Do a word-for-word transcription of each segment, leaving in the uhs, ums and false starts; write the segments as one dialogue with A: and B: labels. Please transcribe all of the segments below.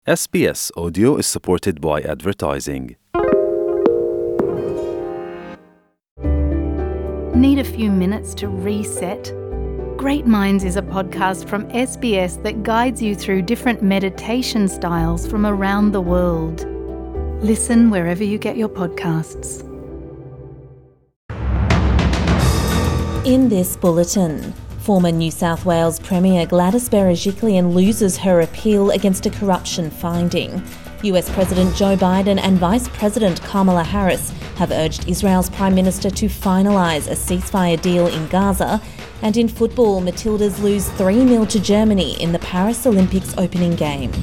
A: S B S Audio is supported by advertising.
B: Need a few minutes to reset? Great Minds is a podcast from S B S that guides you through different meditation styles from around the world. Listen wherever you get your podcasts.
C: In this bulletin, former New South Wales Premier Gladys Berejiklian loses her appeal against a corruption finding. U S President Joe Biden and Vice President Kamala Harris have urged Israel's Prime Minister to finalise a ceasefire deal in Gaza. And in football, Matildas lose three nil to Germany in the Paris Olympics opening game.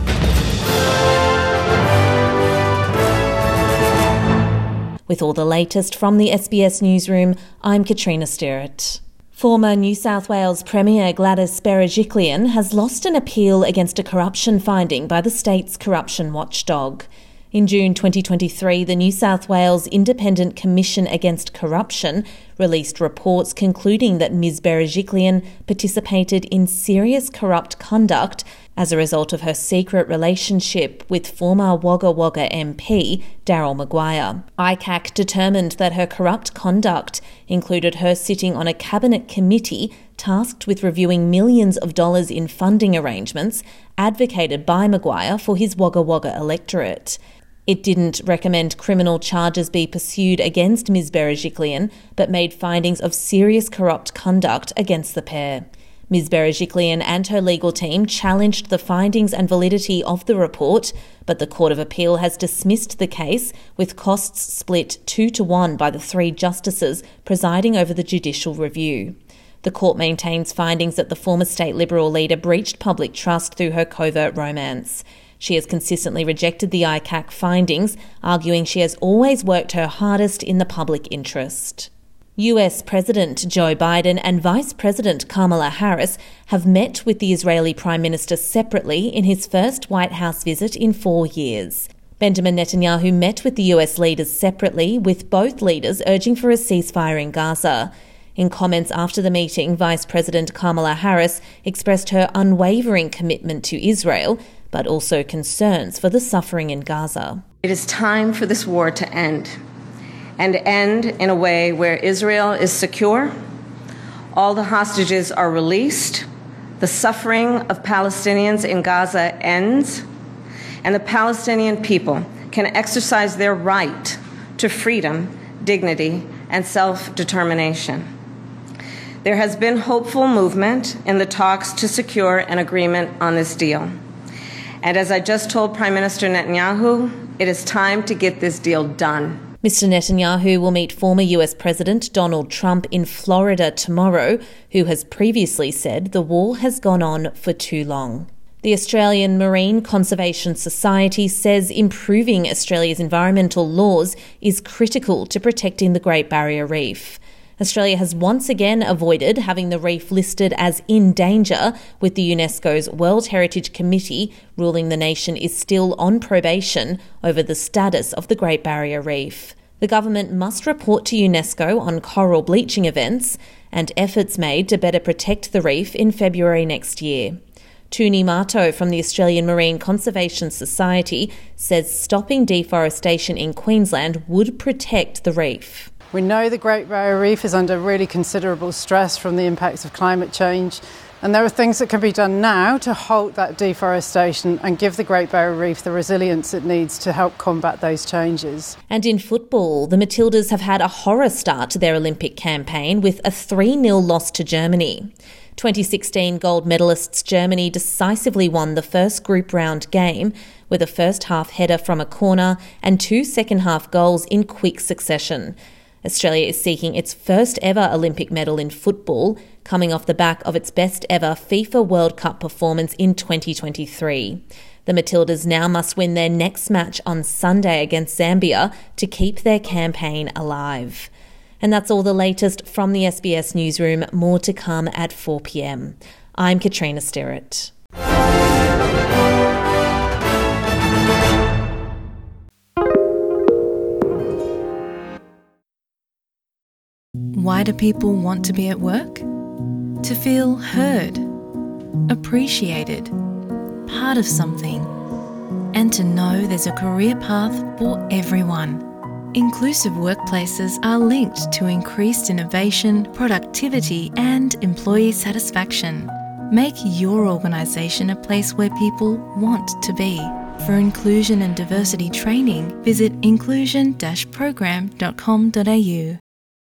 C: With all the latest from the S B S newsroom, I'm Katrina Stirrett. Former New South Wales Premier Gladys Berejiklian has lost an appeal against a corruption finding by the state's corruption watchdog. In June twenty twenty-three, the New South Wales Independent Commission Against Corruption released reports concluding that Miz Berejiklian participated in serious corrupt conduct as a result of her secret relationship with former Wagga Wagga M P Daryl Maguire. I C A C determined that her corrupt conduct included her sitting on a cabinet committee tasked with reviewing millions of dollars in funding arrangements advocated by Maguire for his Wagga Wagga electorate. It didn't recommend criminal charges be pursued against Miz Berejiklian, but made findings of serious corrupt conduct against the pair. Miz Berejiklian and her legal team challenged the findings and validity of the report, but the Court of Appeal has dismissed the case, with costs split two to one by the three justices presiding over the judicial review. The court maintains findings that the former state Liberal leader breached public trust through her covert romance. She has consistently rejected the I C A C findings, arguing she has always worked her hardest in the public interest. U S President Joe Biden and Vice President Kamala Harris have met with the Israeli Prime Minister separately in his first White House visit in four years. Benjamin Netanyahu met with the U S leaders separately, with both leaders urging for a ceasefire in Gaza. In comments after the meeting, Vice President Kamala Harris expressed her unwavering commitment to Israel, but also concerns for the suffering in Gaza.
D: It is time for this war to end, and end in a way where Israel is secure, all the hostages are released, the suffering of Palestinians in Gaza ends, and the Palestinian people can exercise their right to freedom, dignity, and self-determination. There has been hopeful movement in the talks to secure an agreement on this deal. And as I just told Prime Minister Netanyahu, it is time to get this deal done.
C: Mister Netanyahu will meet former U S President Donald Trump in Florida tomorrow, who has previously said the war has gone on for too long. The Australian Marine Conservation Society says improving Australia's environmental laws is critical to protecting the Great Barrier Reef. Australia has once again avoided having the reef listed as in danger, with the UNESCO's World Heritage Committee ruling the nation is still on probation over the status of the Great Barrier Reef. The government must report to UNESCO on coral bleaching events and efforts made to better protect the reef in February next year. Tuni Mato from the Australian Marine Conservation Society says stopping deforestation in Queensland would protect the reef.
E: We know the Great Barrier Reef is under really considerable stress from the impacts of climate change, and there are things that can be done now to halt that deforestation and give the Great Barrier Reef the resilience it needs to help combat those changes.
C: And in football, the Matildas have had a horror start to their Olympic campaign with a three nil loss to Germany. twenty sixteen gold medalists Germany decisively won the first group round game with a first half header from a corner and two second half goals in quick succession. Australia is seeking its first ever Olympic medal in football, coming off the back of its best ever FIFA World Cup performance in twenty twenty-three. The Matildas now must win their next match on Sunday against Zambia to keep their campaign alive. And that's all the latest from the S B S newsroom. More to come at four p.m. I'm Katrina Stirrett.
B: Why do people want to be at work? To feel heard, appreciated, part of something,
F: and to know there's a career path for everyone. Inclusive workplaces are linked to increased innovation, productivity, and employee satisfaction. Make your organisation a place where people want to be. For inclusion and diversity training, visit inclusion dash program dot com dot a u.